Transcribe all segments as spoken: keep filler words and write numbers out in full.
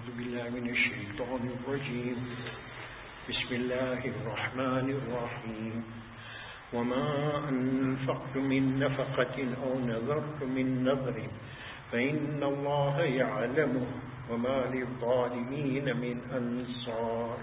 أعوذ بالله من الشيطان الرجيم بسم الله الرحمن الرحيم وما أنفقت من نفقة أو نذرت من نذر فإن الله يعلمه وما للظالمين من أنصار.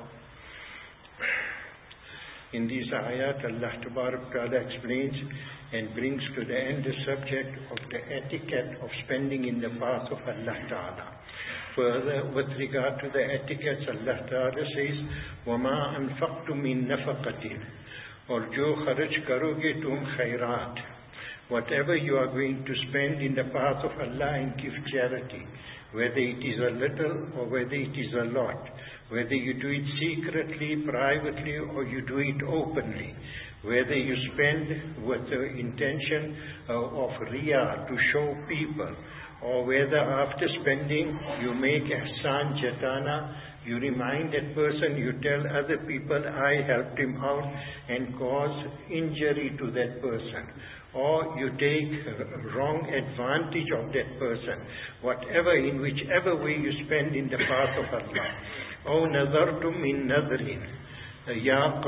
In these ayat, Allah Tabarak Ta'ala explains and brings to the end the subject of the etiquette of spending in the path of Allah Ta'ala. Further, with regard to the etiquettes, Allah Ta'ala says, وَمَا أَنفَقْتُ مِن نَفَقَةٍ, or jo kharaj karoge tum khairat, whatever you are going to spend in the path of Allah and give charity, whether it is a little or whether it is a lot, whether you do it secretly, privately, or you do it openly, whether you spend with the intention uh, of riyah, to show people, or whether after spending you make ihsan jatana, you remind that person, you tell other people, I helped him out, and cause injury to that person, or you take wrong advantage of that person, whatever, in whichever way you spend in the path of Allah. O nazartum min nadrin, ya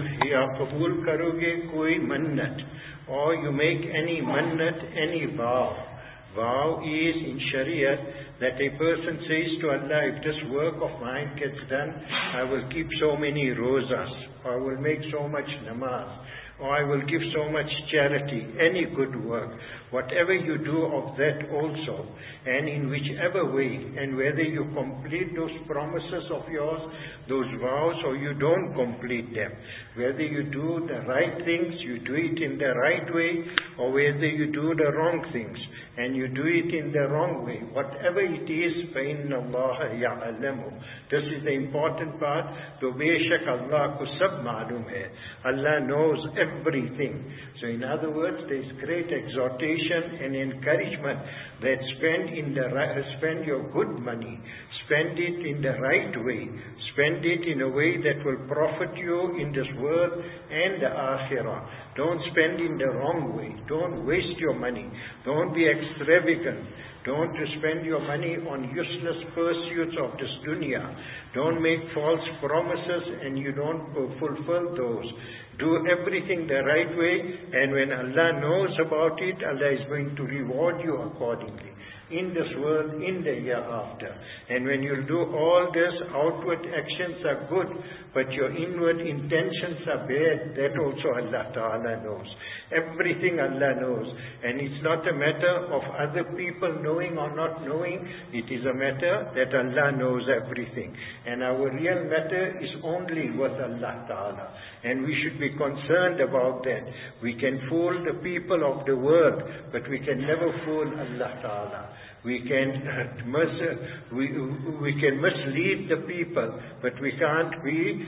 qabul karoge koi mannat, or you make any mannat, any vow. Vow is in Sharia that a person says to Allah, if this work of mine gets done, I will keep so many rozas, or I will make so much namaz, or I will give so much charity, any good work, whatever you do of that also, and in whichever way, and whether you complete those promises of yours, those vows, or you don't complete them, whether you do the right things, you do it in the right way, or whether you do the wrong things, and you do it in the wrong way, whatever it is, فَإِنَّ اللَّهَ يَعْلَمُ. This is the important part. To beshak Allah ko sab ma'lum hai. Allah knows everything. So in other words, there is great exhortation and encouragement that spend in the spend your good money, spend it in the right way, spend it in a way that will profit you in this world and the akhirah. Don't spend in the wrong way. Don't waste your money. Don't be extravagant. Don't spend your money on useless pursuits of this dunya. Don't make false promises and you don't fulfill those. Do everything the right way, and when Allah knows about it, Allah is going to reward you accordingly, in this world, in the year after. And when you do all this, outward actions are good, but your inward intentions are bad, that also Allah Ta'ala knows. Everything Allah knows. And it's not a matter of other people knowing or not knowing. It is a matter that Allah knows everything. And our real matter is only with Allah Ta'ala. And we should be concerned about that. We can fool the people of the world, but we can never fool Allah Ta'ala. We can uh, mis- we, we can mislead the people, but we can't be,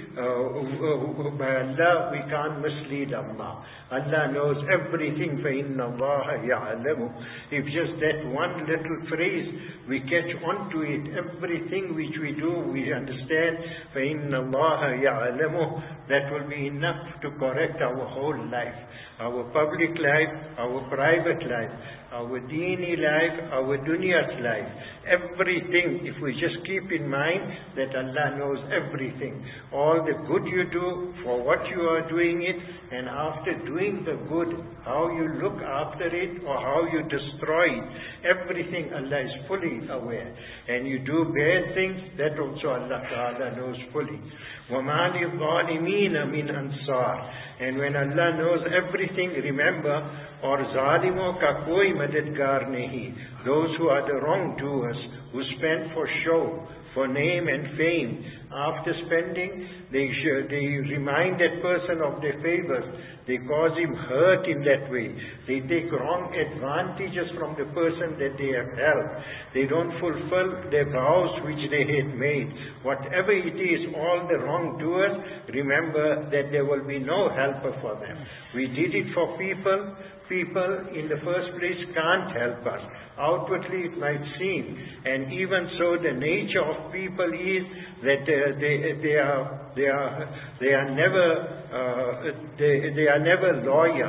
uh, by Allah, we can't mislead Allah. Allah knows everything, فَإِنَّ اللَّهَ يَعْلَمُ. If just that one little phrase, we catch on to it, everything which we do, we understand, فَإِنَّ اللَّهَ يَعْلَمُ, that will be enough to correct our whole life. Our public life, our private life, our deeni life, our dunya's life. Everything, if we just keep in mind that Allah knows everything. All the good you do, for what you are doing it, and after doing the good, how you look after it or how you destroy it. Everything Allah is fully aware. And you do bad things, that also Allah Ta'ala knows fully. وَمَا لِلظَّالِمِينَ مِنْ أَنصَارٍ. And when Allah knows everything, remember, or zalimo ka koi madadgar nahi. Those who are the wrongdoers, who spend for show, for name and fame, after spending, they they remind that person of their favors. They cause him hurt in that way. They take wrong advantages from the person that they have helped. They don't fulfill their vows which they had made. Whatever it is, all the wrongdoers, remember that there will be no helper for them. We did it for people. People in the first place can't help us. Outwardly it might seem. And even so, the nature of people is that uh, they, they, are, they, are, they are never uh, they, they are never loyal.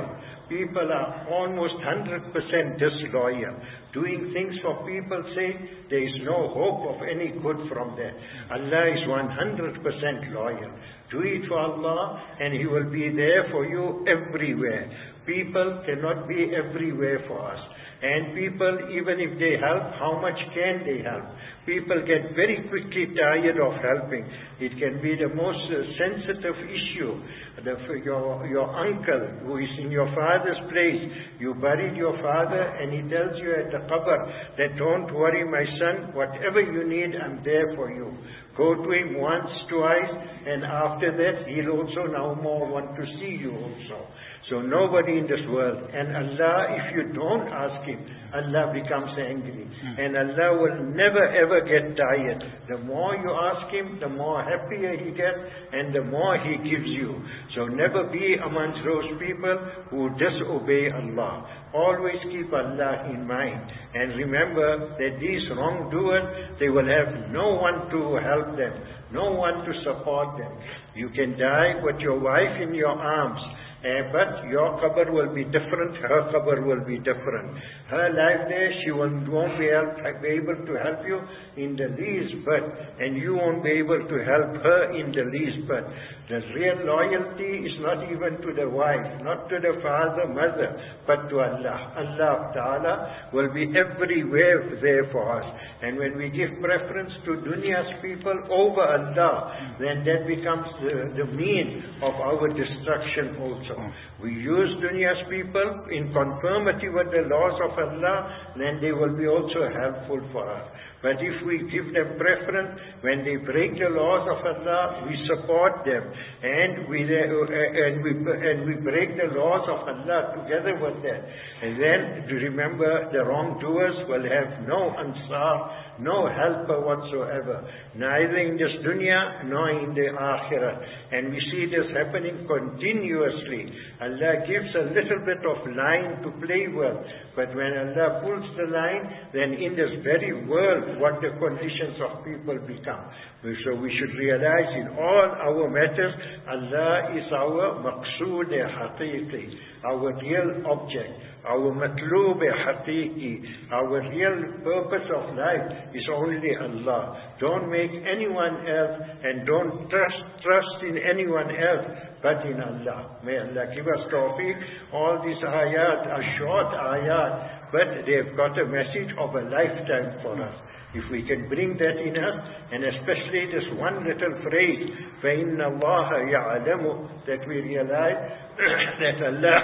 People are almost one hundred percent disloyal. Doing things for people's sake, there is no hope of any good from that. Allah is one hundred percent loyal. Do it for Allah and He will be there for you everywhere. People cannot be everywhere for us. And people, even if they help, how much can they help? People get very quickly tired of helping. It can be the most uh, sensitive issue. The, your, your uncle who is in your father's place, you buried your father and he tells you at the qabr that don't worry my son, whatever you need, I'm there for you. Go to him once, twice, and after that he'll also now more want to see you also. So nobody in this world. And Allah, if you don't ask Him, Allah becomes angry. Mm. And Allah will never ever get tired. The more you ask Him, the more happier He gets and the more He gives you. So never be amongst those people who disobey Allah. Always keep Allah in mind. And remember that these wrongdoers, they will have no one to help them, no one to support them. You can die with your wife in your arms. Uh, but your qabr will be different, her qabr will be different. Her life there, she won't, won't be, help, be able to help you in the least bit, and you won't be able to help her in the least bit. The real loyalty is not even to the wife, not to the father, mother, but to Allah. Allah Ta'ala will be everywhere there for us. And when we give preference to dunya's people over Allah, then that becomes the, the mean of our destruction also. We use dunya's people in conformity with the laws of Allah, then they will be also helpful for us. But if we give them preference, when they break the laws of Allah, we support them, and we and we and we break the laws of Allah together with them. And then to remember, the wrongdoers will have no ansar, no helper whatsoever, neither in this dunya nor in the akhirah. And we see this happening continuously. Allah gives a little bit of line to play with, but when Allah pulls the line, then in this very world, what the conditions of people become. So we should realize in all our matters, Allah is our maqsood haqiqi, our real object, our matloob haqiqi, our real purpose of life is only Allah. Don't make anyone else and don't trust, trust in anyone else but in Allah. May Allah give us tawfiq. All these ayat are short ayat, but they've got a message of a lifetime for us. If we can bring that in us, and especially this one little phrase, فَإِنَّ اللَّهَ يَعْلَمُ, that we realize that Allah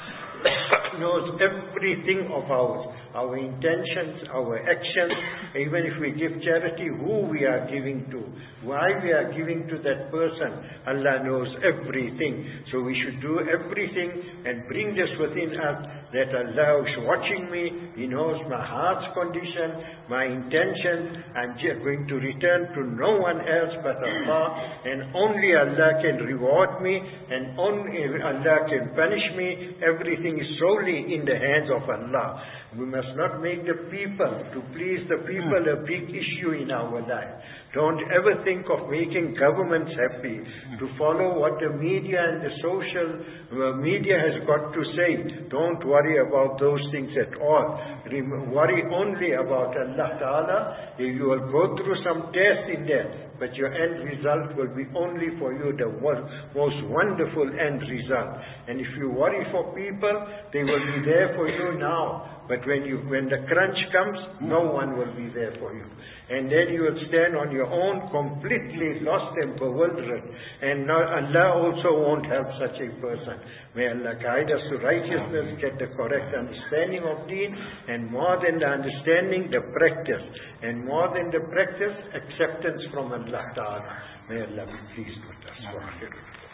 knows everything of ours, our intentions, our actions, even if we give charity, who we are giving to, why we are giving to that person, Allah knows everything. So we should do everything and bring this within us, that Allah is watching me, He knows my heart's condition, my intention. I'm just going to return to no one else but Allah, and only Allah can reward me, and only Allah can punish me. Everything is solely in the hands of Allah. We must not make the people, to please the people, a big issue in our life. Don't ever think of making governments happy, to follow what the media and the social uh, media has got to say. Don't worry about those things at all. Rem- worry only about Allah Ta'ala. You will go through some test in there, but your end result will be only for you the most wonderful end result. And if you worry for people, they will be there for you now. But when you, when the crunch comes, no one will be there for you. And then you will stand on your own, completely lost and bewildered. And now Allah also won't help such a person. May Allah guide us to righteousness, get the correct understanding of deen, and more than the understanding, the practice. And more than the practice, acceptance from Allah Ta'ala. May Allah be pleased with us.